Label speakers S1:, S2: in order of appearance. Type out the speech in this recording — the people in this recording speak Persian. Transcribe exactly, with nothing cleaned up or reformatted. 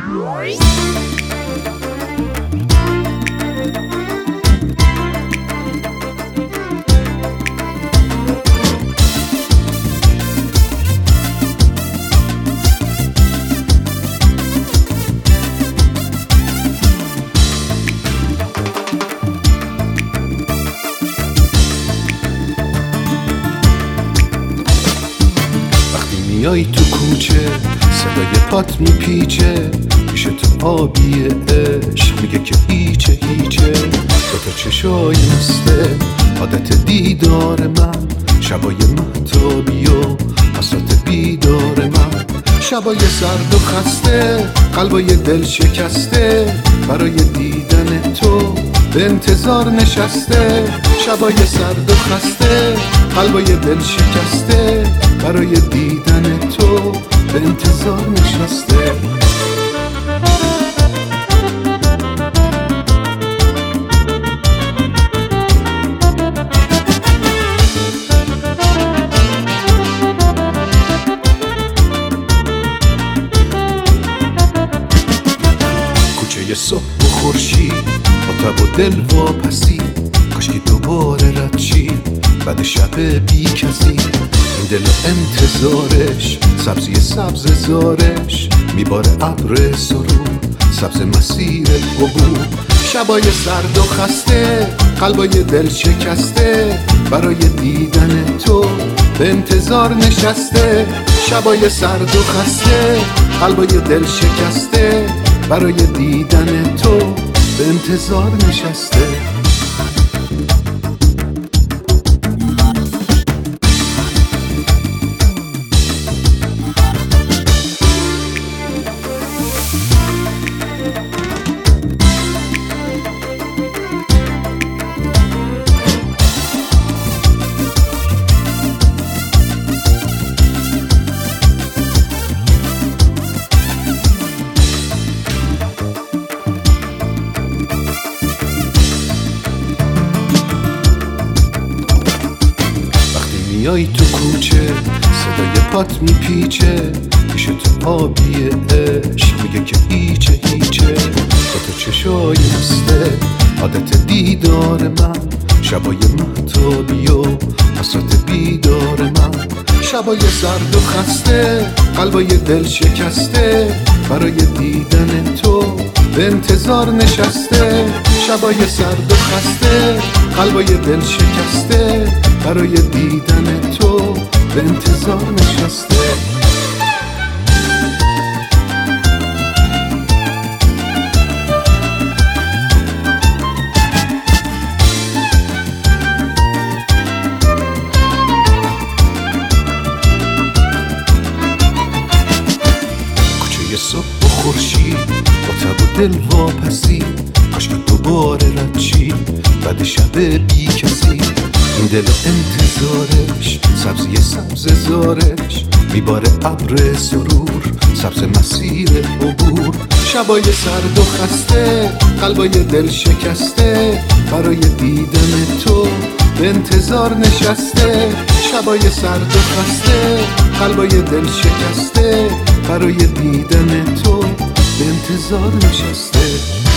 S1: میای تو کوچه صدای پات میپیچه پیش تو آبی عشق میگه که هیچه هیچه با تا چشای مسته عادت دیدار من شبای مهتابی و حسرت بیدار من شبای سرد و خسته قلبای دل شکسته برای دیدن تو به انتظار نشسته شبای سرد و خسته قلبای دل شکسته برای دیدن تو به انتظار نشسته کوچه صبح و خورشید با تب و دل واپسی کاشکی دوباره رد چی بعد شب بی کسی این دل انتظارش سبزی سبز زارش میباره ابر سرور سبز مسیر عبور شبای سرد و خسته قلبای دل شکسته برای دیدن تو به انتظار نشسته شبای سرد و خسته قلبای دل شکسته برای دیدن تو به انتظار نشسته میای تو کوچه صدای پات میپیچه پیش تو آبی عشق میگه که هیچه هیچه با تو چشای مسته عادت دیدار من شبای مهتابی و حسرت بیدار من شبای سرد و خسته قلبای دل شکسته برای دیدن تو به انتظار نشسته شبای سرد و خسته قلبای دل شکسته برای دیدن تو به انتظار نشسته کوچه صبح و خورشید با تب و دل واپسی کاشکی دوباره رد چی بعد شب بی کسی این دل انتظارش سبزی سبز زارش میباره ابر سرور سبز مسیر عبور شبای سرد و خسته قلبای دل شکسته برای دیدن تو به انتظار نشسته شبای سرد و خسته قلبای دل شکسته برای دیدن تو به انتظار نشسته